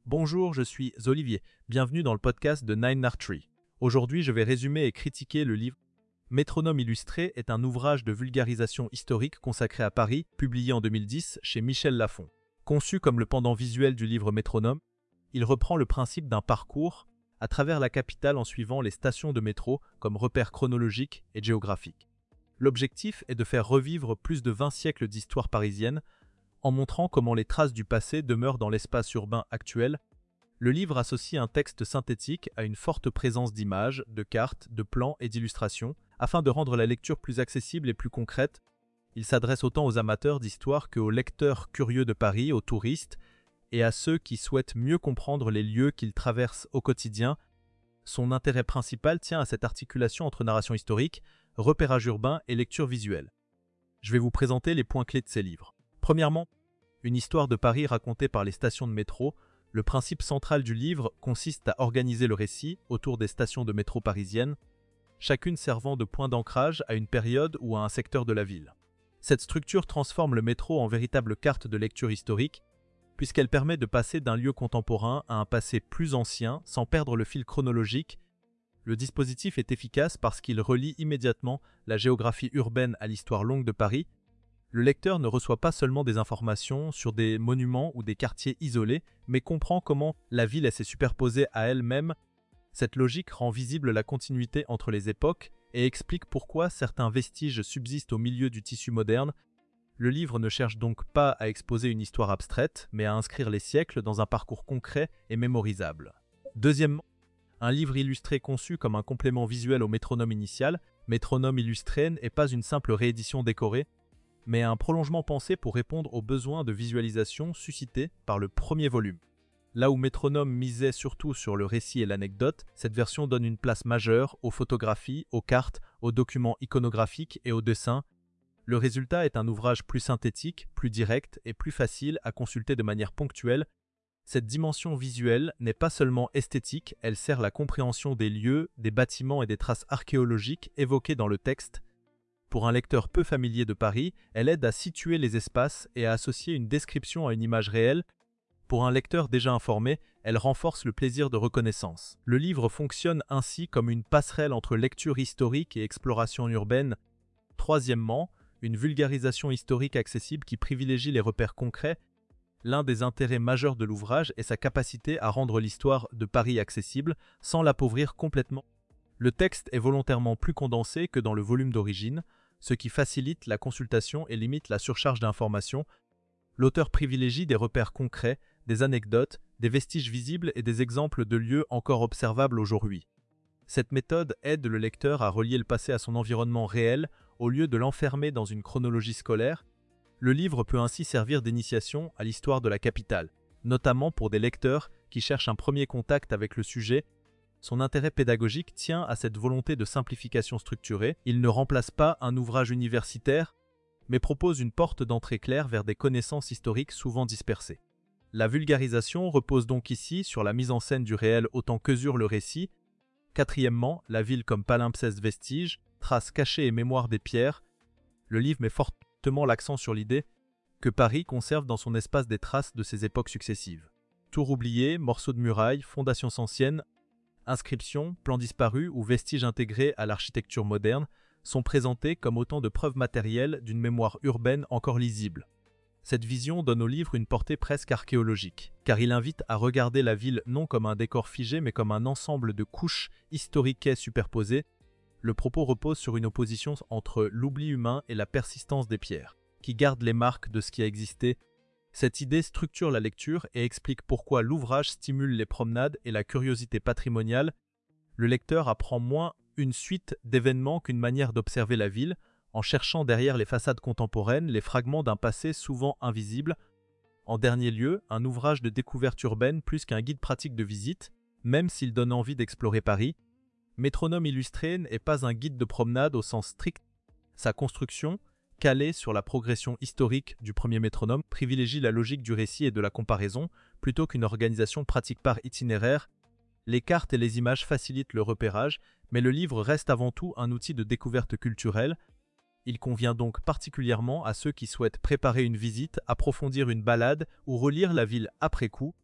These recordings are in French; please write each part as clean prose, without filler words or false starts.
Bonjour, je suis Olivier. Bienvenue dans le podcast de Nine Tree. Aujourd'hui, je vais résumer et critiquer le livre Métronome illustré est un ouvrage de vulgarisation historique consacré à Paris, publié en 2010 chez Michel Lafon. Conçu comme le pendant visuel du livre Métronome, il reprend le principe d'un parcours à travers la capitale en suivant les stations de métro comme repères chronologiques et géographiques. L'objectif est de faire revivre plus de 20 siècles d'histoire parisienne en montrant comment les traces du passé demeurent dans l'espace urbain actuel. Le livre associe un texte synthétique à une forte présence d'images, de cartes, de plans et d'illustrations, afin de rendre la lecture plus accessible et plus concrète. Il s'adresse autant aux amateurs d'histoire qu'aux lecteurs curieux de Paris, aux touristes, et à ceux qui souhaitent mieux comprendre les lieux qu'ils traversent au quotidien. Son intérêt principal tient à cette articulation entre narration historique, repérage urbain et lecture visuelle. Je vais vous présenter les points clés de ces livres. Premièrement, une histoire de Paris racontée par les stations de métro. Le principe central du livre consiste à organiser le récit autour des stations de métro parisiennes, chacune servant de point d'ancrage à une période ou à un secteur de la ville. Cette structure transforme le métro en véritable carte de lecture historique, puisqu'elle permet de passer d'un lieu contemporain à un passé plus ancien sans perdre le fil chronologique. Le dispositif est efficace parce qu'il relie immédiatement la géographie urbaine à l'histoire longue de Paris. Le lecteur ne reçoit pas seulement des informations sur des monuments ou des quartiers isolés, mais comprend comment la ville s'est superposée à elle-même. Cette logique rend visible la continuité entre les époques et explique pourquoi certains vestiges subsistent au milieu du tissu moderne. Le livre ne cherche donc pas à exposer une histoire abstraite, mais à inscrire les siècles dans un parcours concret et mémorisable. Deuxièmement, un livre illustré conçu comme un complément visuel au métronome initial. Métronome illustré n'est pas une simple réédition décorée, mais un prolongement pensé pour répondre aux besoins de visualisation suscités par le premier volume. Là où Métronome misait surtout sur le récit et l'anecdote, cette version donne une place majeure aux photographies, aux cartes, aux documents iconographiques et aux dessins. Le résultat est un ouvrage plus synthétique, plus direct et plus facile à consulter de manière ponctuelle. Cette dimension visuelle n'est pas seulement esthétique, elle sert la compréhension des lieux, des bâtiments et des traces archéologiques évoquées dans le texte. Pour un lecteur peu familier de Paris, elle aide à situer les espaces et à associer une description à une image réelle. Pour un lecteur déjà informé, elle renforce le plaisir de reconnaissance. Le livre fonctionne ainsi comme une passerelle entre lecture historique et exploration urbaine. Troisièmement, une vulgarisation historique accessible qui privilégie les repères concrets. L'un des intérêts majeurs de l'ouvrage est sa capacité à rendre l'histoire de Paris accessible sans l'appauvrir complètement. Le texte est volontairement plus condensé que dans le volume d'origine, ce qui facilite la consultation et limite la surcharge d'informations. L'auteur privilégie des repères concrets, des anecdotes, des vestiges visibles et des exemples de lieux encore observables aujourd'hui. Cette méthode aide le lecteur à relier le passé à son environnement réel au lieu de l'enfermer dans une chronologie scolaire. Le livre peut ainsi servir d'initiation à l'histoire de la capitale, notamment pour des lecteurs qui cherchent un premier contact avec le sujet. Son intérêt pédagogique tient à cette volonté de simplification structurée. Il ne remplace pas un ouvrage universitaire, mais propose une porte d'entrée claire vers des connaissances historiques souvent dispersées. La vulgarisation repose donc ici sur la mise en scène du réel autant qu'usure le récit. Quatrièmement, la ville comme palimpseste vestige, traces cachées et mémoire des pierres. Le livre met fortement l'accent sur l'idée que Paris conserve dans son espace des traces de ses époques successives. Tours oubliées, morceaux de murailles, fondations anciennes, inscriptions, plans disparus ou vestiges intégrés à l'architecture moderne sont présentés comme autant de preuves matérielles d'une mémoire urbaine encore lisible. Cette vision donne au livre une portée presque archéologique, car il invite à regarder la ville non comme un décor figé mais comme un ensemble de couches historiques superposées. Le propos repose sur une opposition entre l'oubli humain et la persistance des pierres, qui gardent les marques de ce qui a existé. Cette idée structure la lecture et explique pourquoi l'ouvrage stimule les promenades et la curiosité patrimoniale. Le lecteur apprend moins une suite d'événements qu'une manière d'observer la ville, en cherchant derrière les façades contemporaines les fragments d'un passé souvent invisible. En dernier lieu, un ouvrage de découverte urbaine plus qu'un guide pratique de visite, même s'il donne envie d'explorer Paris. Métronome illustré n'est pas un guide de promenade au sens strict. Sa construction, calée sur la progression historique du premier métronome, privilégie la logique du récit et de la comparaison plutôt qu'une organisation pratique par itinéraire. Les cartes et les images facilitent le repérage, mais le livre reste avant tout un outil de découverte culturelle. Il convient donc particulièrement à ceux qui souhaitent préparer une visite, approfondir une balade ou relire la ville après coup.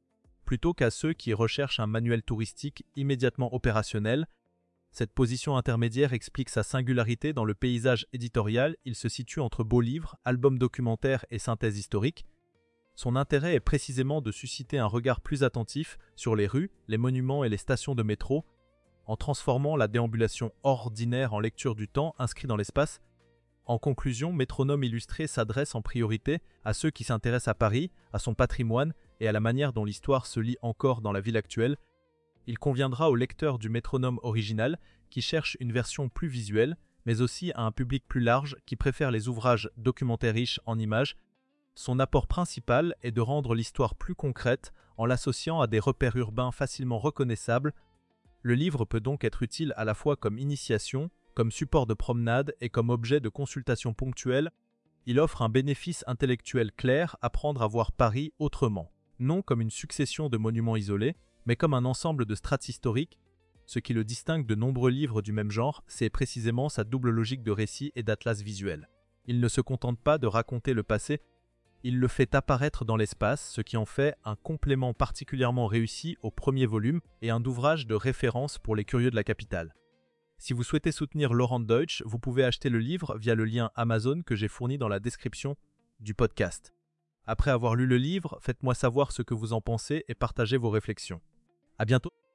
plutôt qu'à ceux qui recherchent un manuel touristique immédiatement opérationnel. Cette position intermédiaire explique sa singularité dans le paysage éditorial. Il se situe entre beaux livres, albums documentaires et synthèses historiques. Son intérêt est précisément de susciter un regard plus attentif sur les rues, les monuments et les stations de métro, en transformant la déambulation ordinaire en lecture du temps inscrit dans l'espace. En conclusion, Métronome illustré s'adresse en priorité à ceux qui s'intéressent à Paris, à son patrimoine et à la manière dont l'histoire se lit encore dans la ville actuelle. Il conviendra aux lecteurs du Métronome original qui cherchent une version plus visuelle, mais aussi à un public plus large qui préfère les ouvrages documentaires riches en images. Son apport principal est de rendre l'histoire plus concrète en l'associant à des repères urbains facilement reconnaissables. Le livre peut donc être utile à la fois comme initiation, comme support de promenade et comme objet de consultation ponctuelle. Il offre un bénéfice intellectuel clair, apprendre à voir Paris autrement, non comme une succession de monuments isolés, mais comme un ensemble de strates historiques. Ce qui le distingue de nombreux livres du même genre, c'est précisément sa double logique de récit et d'atlas visuel. Il ne se contente pas de raconter le passé, il le fait apparaître dans l'espace, ce qui en fait un complément particulièrement réussi au premier volume et un ouvrage de référence pour les curieux de la capitale. Si vous souhaitez soutenir Laurent Deutsch, vous pouvez acheter le livre via le lien Amazon que j'ai fourni dans la description du podcast. Après avoir lu le livre, faites-moi savoir ce que vous en pensez et partagez vos réflexions. À bientôt!